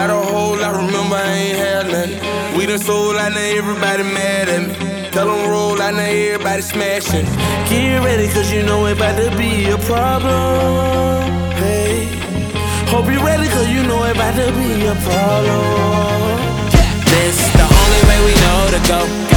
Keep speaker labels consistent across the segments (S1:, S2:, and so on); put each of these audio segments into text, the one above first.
S1: got a hole, I remember I ain't had nothing. We done sold, I know everybody mad at me. Tell them roll, I know everybody smashing. Get ready, cause you know it about to be a problem. Hey, hope you ready, cause you know it about to be a problem. This the only way we know to go.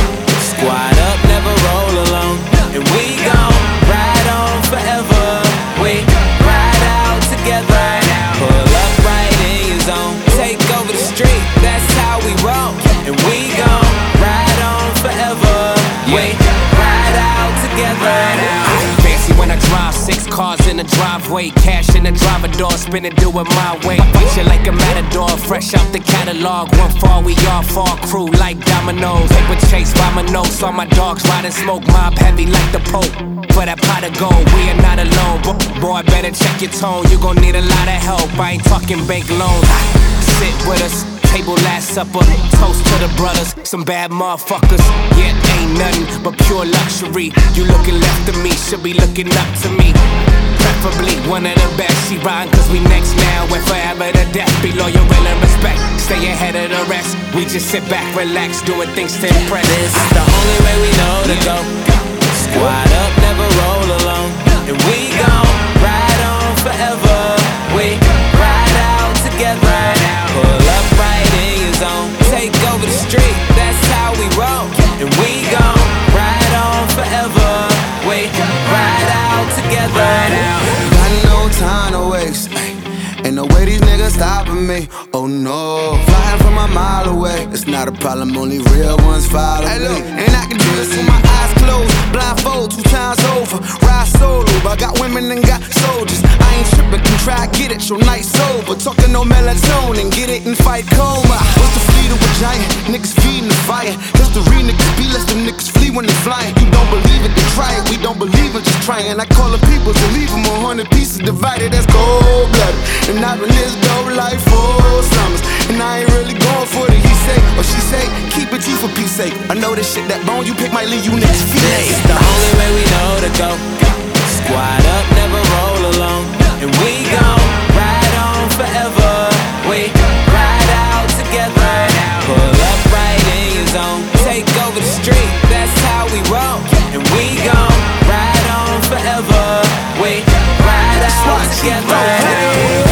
S1: Squad up, never roll alone. And we gon' ride on forever. We ride out together. Pull up right in your zone. Take over the street, that's how we roll. And we gon' ride on forever. We ride out together. Fancy when I drive, 6 cars in the driveway. Cash in the driver door, spinning, do it my way. Fight you like a matador, fresh out the catalog. One fall, we all fall, crew like dominoes. Paper chase by my nose, all my dogs riding smoke. Mob heavy like the Pope. For that pot of gold, we are not alone. Boy, better check your tone, you gon' need a lot of help. I ain't talking bank loans. Sit with us, table last supper. Toast to the brothers, some bad motherfuckers. Yeah, ain't nothing but pure luxury. You looking left of me, should be looking up to me. Preferably one of the best. She riding cause we next now and forever to death. Be loyal, real and respect. Stay ahead of the rest. We just sit back, relax, doing things to impress. This is the only way we know to go. Squad up, never roll alone. And we gon' ride on forever. We ride out together. Pull up right in your zone. Take over the street, that's how we roll. And we gon' ride on forever. We ride out together.
S2: Got no time to waste. Ain't no way these niggas stopping me. Oh no, flying from a mile away. It's not a problem, only real ones follow me. And I can do this with my eyes closed. Blindfold 2 times over. Ride solo, but I got women and got soldiers. I ain't tripping, can try get it, your night sober. Talking no melatonin, get it and fight coma. What's the fleet of a giant? Niggas feeding the fire. History niggas be less them niggas flee when they flying. You don't believe it, then try it. We don't believe it, just trying. I call the people to leave them 100 pieces divided. That's cold blooded. And I've been this dope like 4 summers. And I ain't really going for the he say or she say. Keep it G for peace sake. I know this shit that bone you pick might leave you niggas feet.
S1: This is the only way we know to go. Squad up, never roll alone. And we gon' ride on forever. We ride out together. Pull up right in your zone. Take over the street, that's how we roll. And we gon' ride on forever. We ride out together.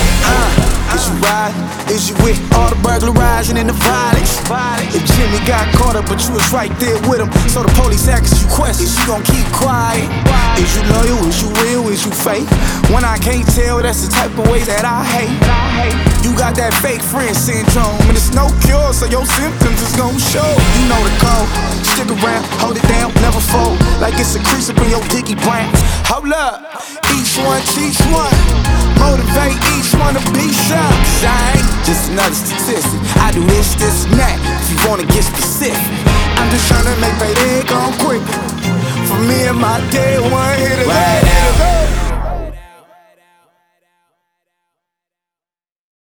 S2: Is you riding? Is you with all the burglarizing and the violence? If Jimmy got caught up, but you was right there with him. So the police asks you questions, you gon' keep quiet. Is you loyal? Is you real? Is you fake? When I can't tell, that's the type of way that I hate. You got that fake friend syndrome, and it's no cure, so your symptoms is gon' show. You know the code. Stick around, hold it down, never fold. Like it's a crease up in your dicky brain. Hold up, each one teach one. Motivate each one to be some. I ain't just another statistic. I do this, and that. If you wanna get specific, I'm just tryna make payday come quick. For me and my day one hit away.